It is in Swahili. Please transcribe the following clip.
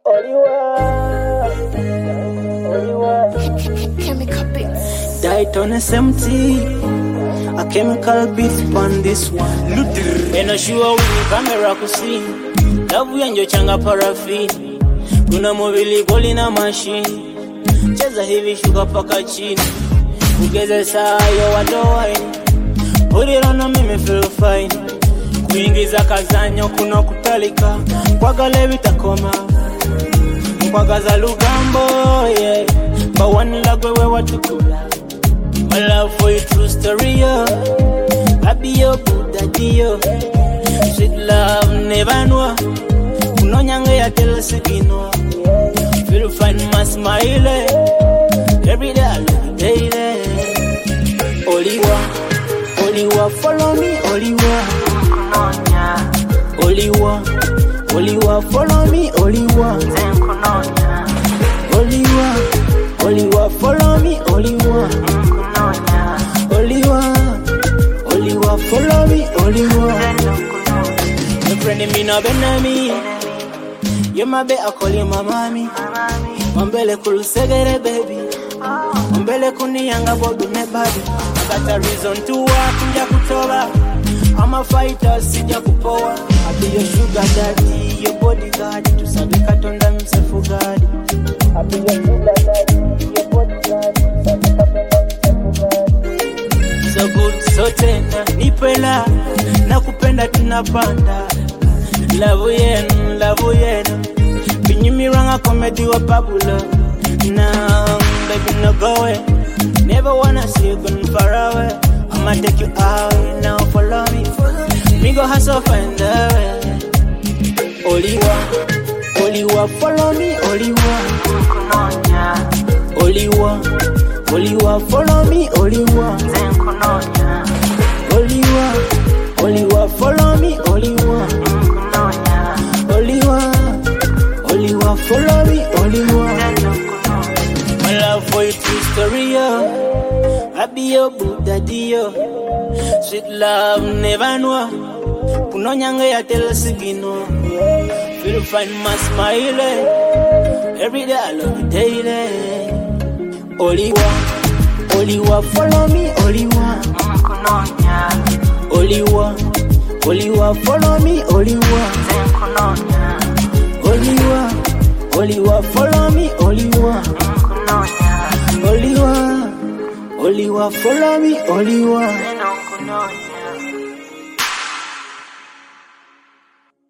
Chemical beats. Diet on SMT. A chemical beats on this one. And I sure with the camera could see. Love you and your changa paraffin. Kuna mobili goli na machine. Cheza hivi shuka paka chini. Ugeze saa yo wadowaini. Put it on me feel fine. Kuingiza kazanyo kuna kutalika. Kwa gale vitakoma. Kwa za lugambo, yeah. But one lagwe we watukula. My love for you true story, yo. I be your Buddha, yo. Sweet love never know. Unonyange ya tell sikino. Feel fine my smile. Every day I love daily. Oliwa, Oliwa, follow me, Oliwa. Oliwa, Oliwa, follow me, Oliwa. Oliwa, Oliwa, follow me, Oliwa. Oliwa, Oliwa, follow me, Oliwa. Your friend me no benami. You my be I call you my mommy. Mambele kulusegere baby. Mambele kuni yanga bodu ne baby. I got a reason to walk nja kutoba. I'm a fighter, sija kupoa. I be your sugar daddy, your bodyguard. To sabi katonda msefu gadi. I be your sugar daddy, your bodyguard. Sabi katonda msefu gadi. So good, so tender, nipela. Nakupenda tunapanda. Love yenu. Binyimiranga comedy wa pabula. Now, baby no go away. Never wanna see you going far away. I'ma take you out now, follow me. Me go hustle find the way. Oliwa, Oliwa, follow me, Oliwa. Oliwa, Oliwa, follow me, Oliwa. Oliwa, Oliwa, follow me, Oliwa. Oliwa, Oliwa, follow me, Oliwa. My love for you true story, yo. I be your Buddha, yo. Sweet love never know. Unonyange ya tell sigino. Feel fine my smile. Every day I love you daily. Oliwa, Oliwa, follow me, Oliwa. Oliwa, Oliwa, follow me, Oliwa. Oliwa, Oliwa, follow me, Oliwa. Oliwa, Oliwa, follow me, Oliwa.